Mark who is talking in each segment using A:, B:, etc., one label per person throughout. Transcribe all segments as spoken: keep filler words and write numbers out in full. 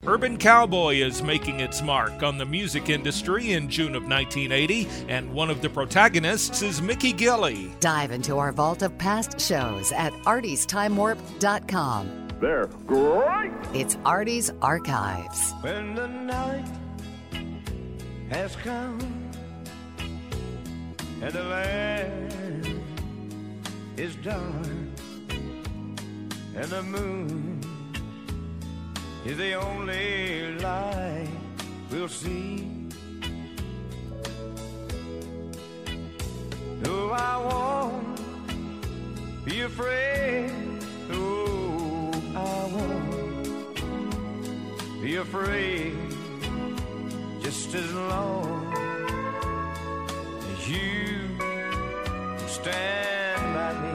A: Urban Cowboy is making its mark on the music industry in June of nineteen eighty, and one of the protagonists is Mickey Gilley.
B: Dive into our vault of past shows at arties time warp dot com.
C: They're great!
B: It's Artie's Archives.
D: When the night has come and the land is dark and the moon is the only light we'll see. No, I won't be afraid. No, I won't be afraid. Just as long as you stand by me.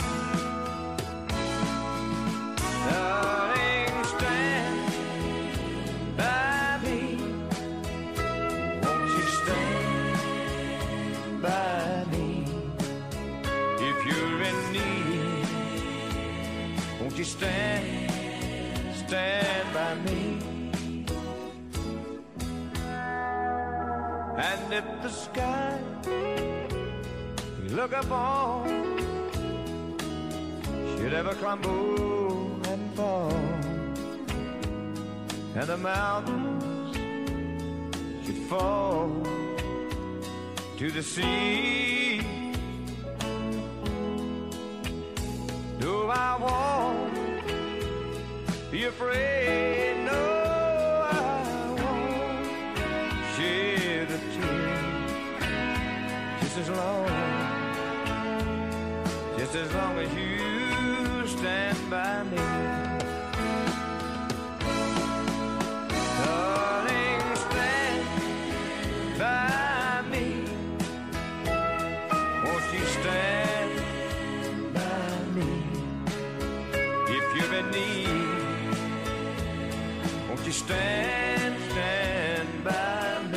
D: Darling, stand by me. Won't you stand by me? If you're in need, won't you stand, stand by me? And if the sky you look upon should ever crumble and fall, and the mountains should fall to the sea, no, I won't be afraid, no, I won't shed a tear. Just as long, just as long as you stand by me. Darling, stand by me. Won't you stand by me? If you're in need, won't you stand, stand by me?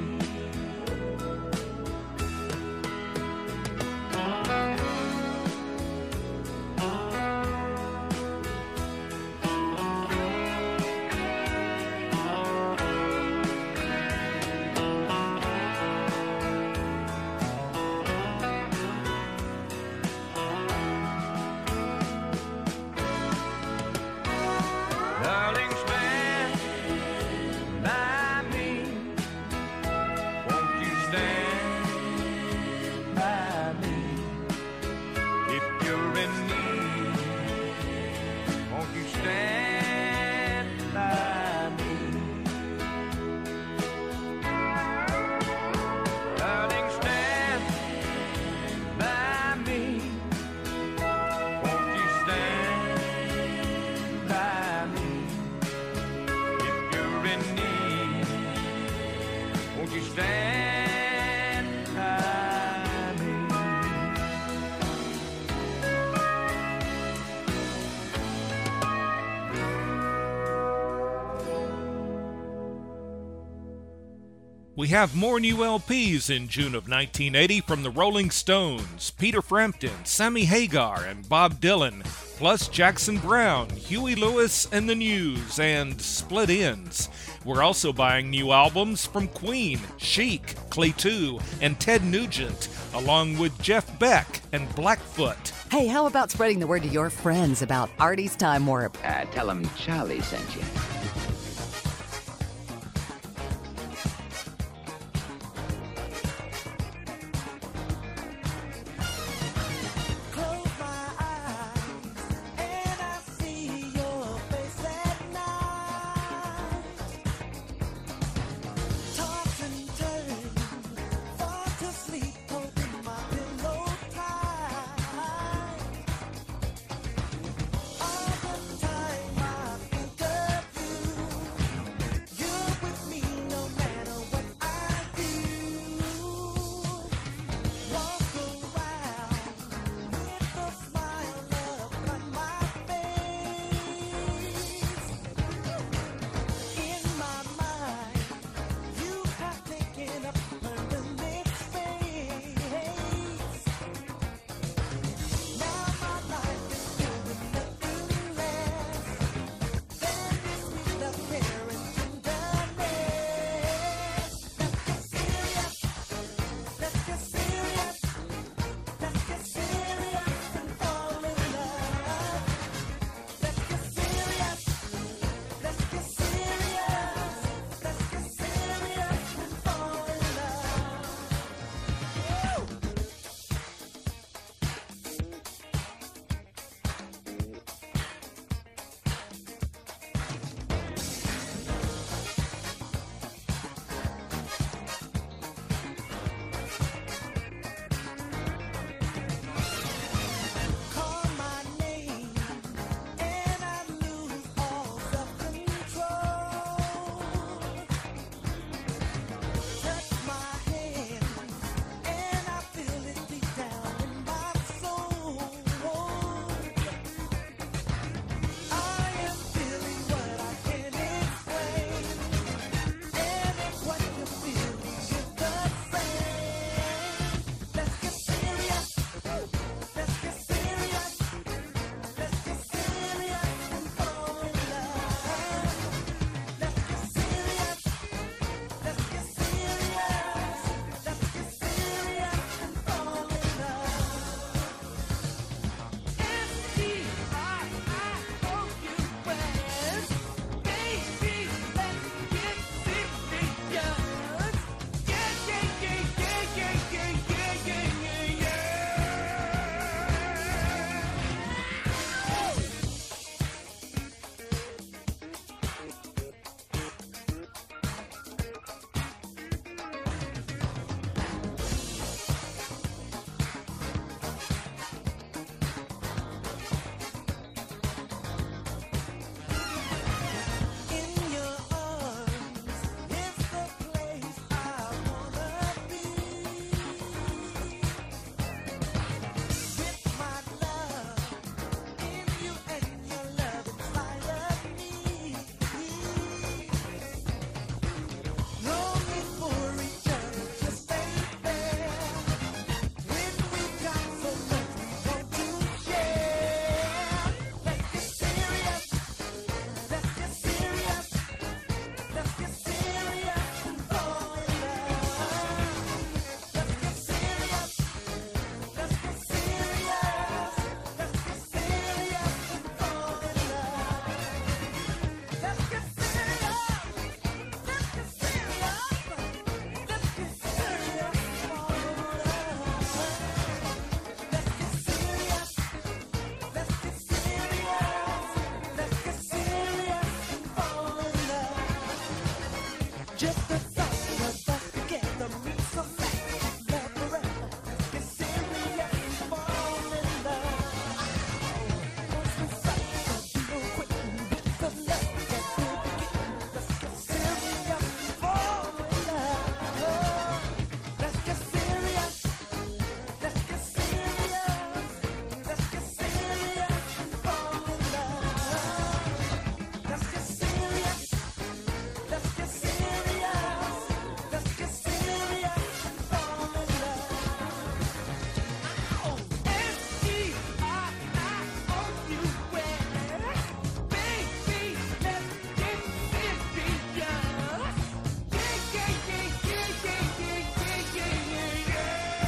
D: Darling, stand by me. Won't you stand by me? If you're in need, won't you stand by me? Darling, stand by me. Won't you stand by me? If you're in need, won't you stand by me?
A: We have more new L Ps in June of nineteen eighty from the Rolling Stones, Peter Frampton, Sammy Hagar, and Bob Dylan, plus Jackson Browne, Huey Lewis and the News, and Split Enz. We're also buying new albums from Queen, Chic, Clay two, and Ted Nugent, along with Jeff Beck and Blackfoot.
B: Hey, how about spreading the word to your friends about Artie's Time Warp?
E: Uh, tell them Charlie sent you.
F: Close my eyes and I see your face at night. Toss and turn, fall to sleep, holding my pillow tight. All the time I think of you. Just the thought of us together means so much. Love forever. Get serious and fall in love. Once we start, there'll be no quitting. With the love that we're getting, let's get serious and fall in love. Let's get serious. Let's get serious. Let's get serious and fall in love. Let's get serious. Let's get serious. Let's get serious and fall in love. S E R I O U S. Baby, let's get serious. Yeah, yeah, yeah, yeah, yeah, yeah, yeah, yeah, yeah.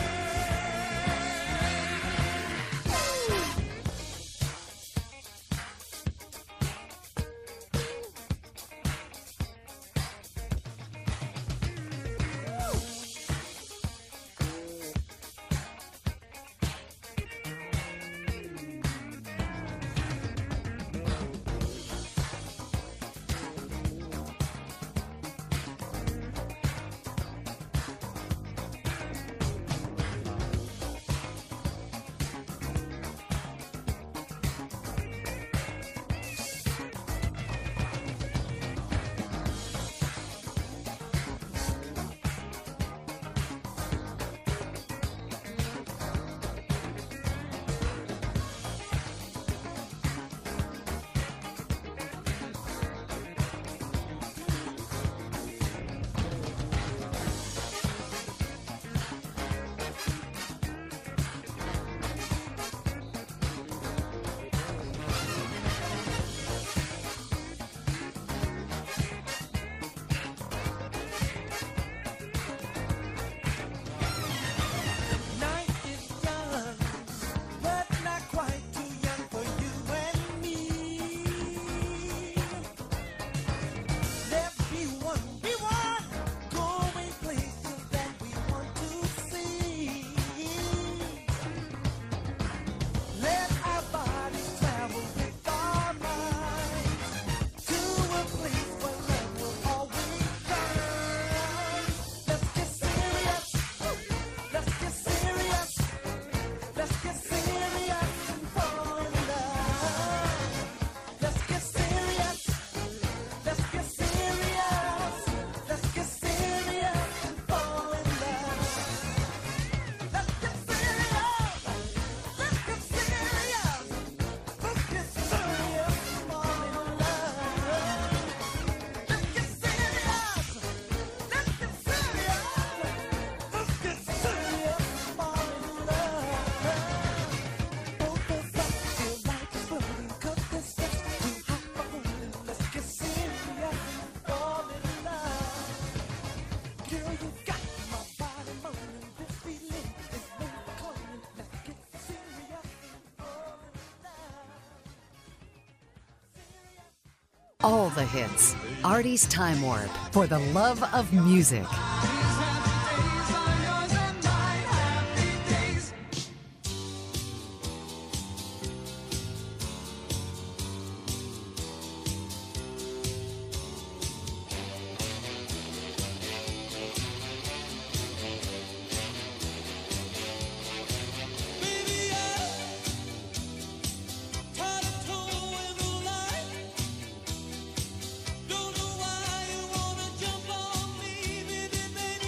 F: Night is young, but not quite too young for you and me. Let's be one, be one, going places that we want to see. Let our bodies travel with our minds to a place where love will always shine. Let's get serious. Let's get serious. Let's get serious and fall in love. Let's get serious. Let's get serious. Let's get serious and fall in love. Let's get serious. Let's get serious. Let's get serious and fall in love. Let's get serious. Let's get serious. Let's get serious and fall in love. Both of us feel like exploding 'cause this gets too hot for holding. Let's get serious and fall in love. Girl, you got my body moaning. This feeling is made for cloning. Let's get serious and fall in love.
B: All the hits. Artie's Time Warp for the love of music.
F: Baby, I tried to toe in the line. Don't know why you wanna jump on me, baby, baby.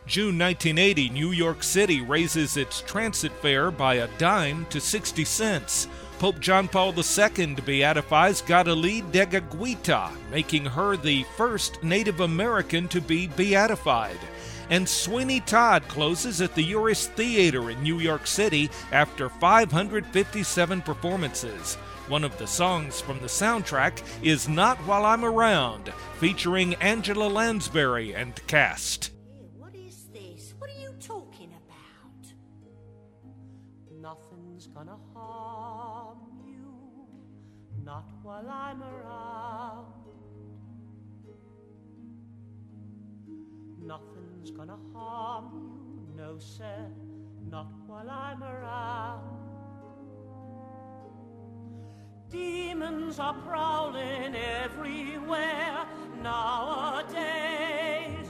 A: June nineteen eighty, New York City raises its transit fare by a dime to sixty cents. Pope John Paul the Second beatifies Gadali de Gaguita, making her the first Native American to be beatified. And Sweeney Todd closes at the Uris Theater in New York City after five hundred fifty-seven performances. One of the songs from the soundtrack is Not While I'm Around, featuring Angela Lansbury and cast.
C: Hey, what is this? What are you talking about?
F: Nothing's gonna harm you, not while I'm around. Nothing's gonna harm you, no sir, not while I'm around. Demons are prowling everywhere nowadays.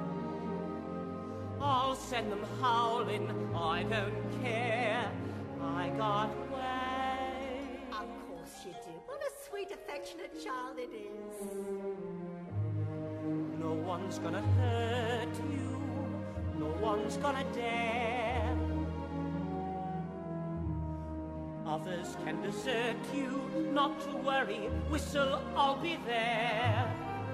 F: I'll send them howling, I don't care, I got way.
C: Of course you do. What a sweet, affectionate child it is.
F: No one's gonna hurt you, no one's gonna dare. Others can desert you, not to worry, whistle, I'll be there.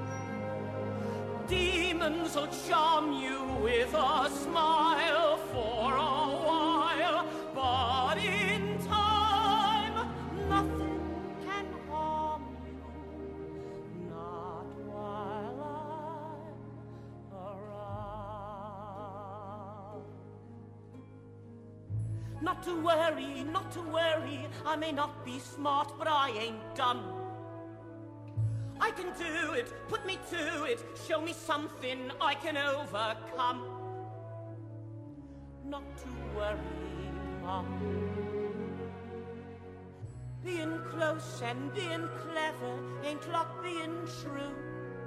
F: Demons will charm you with a smile for a while, but in time, nothing can harm you, not while I'm around. Not to worry, not to worry, I may not be smart, but I ain't dumb. I can do it, put me to it, show me something I can overcome. Not to worry, Mum. Being close and being clever ain't like being true.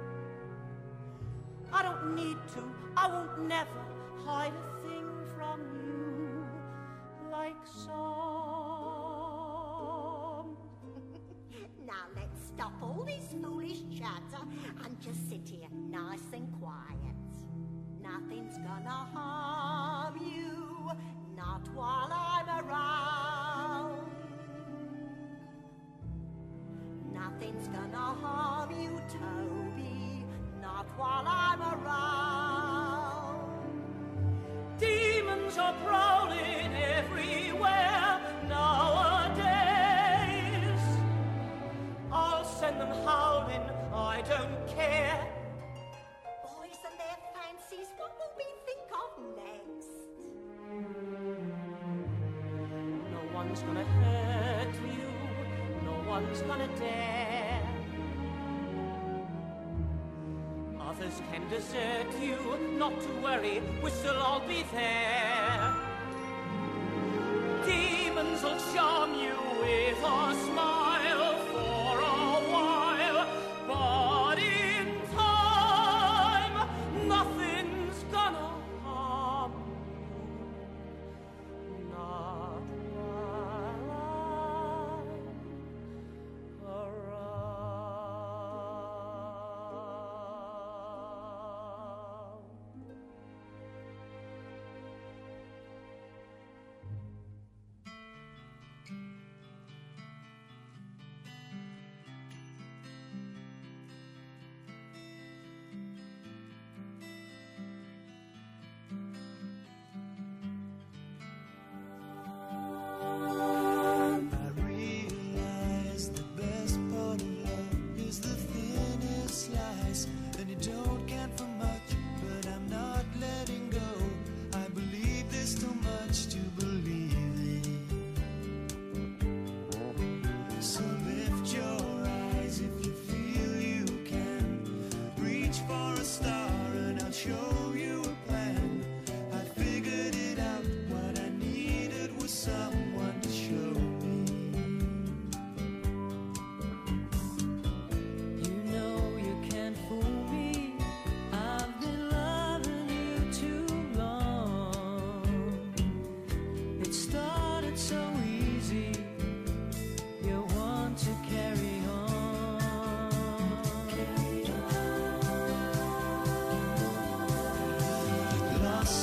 F: I don't need to, I won't never hide a thing from you like some.
C: Now let's stop all this foolish chatter and just sit here nice and quiet. Nothing's gonna harm you, not while I'm around. Nothing's gonna harm you, Toby, not while I'm around.
F: Demons are prowling everywhere nowadays. I'll send them howling, I don't care.
C: Boys and their fancies, what will we think of next?
F: No one's gonna hurt you, no one's gonna dare. Others can desert you, not to worry, whistle, I'll be there. Demons will charm you with a smile for a while, but in time, nothing's gonna harm you, not while I'm around.
G: I realize the best part of love is the thinnest slice, and you don't count for much, but I'm not letting go. I believe there's too much to believe in. So lift your eyes if you feel you can. Reach for a star and I'll show you a plan. I figured it out, what I needed was someone to show me.
F: You know you can't fool me. I've been loving you too long. It started so easy. You want to carry on. Carry on.
G: Lost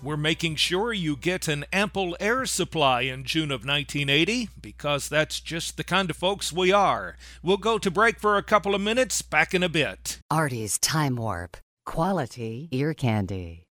A: we're making sure you get an ample air supply in June of nineteen eighty, because that's just the kind of folks we are. We'll go to break for a couple of minutes, back in a bit.
B: Artie's Time Warp. Quality ear candy.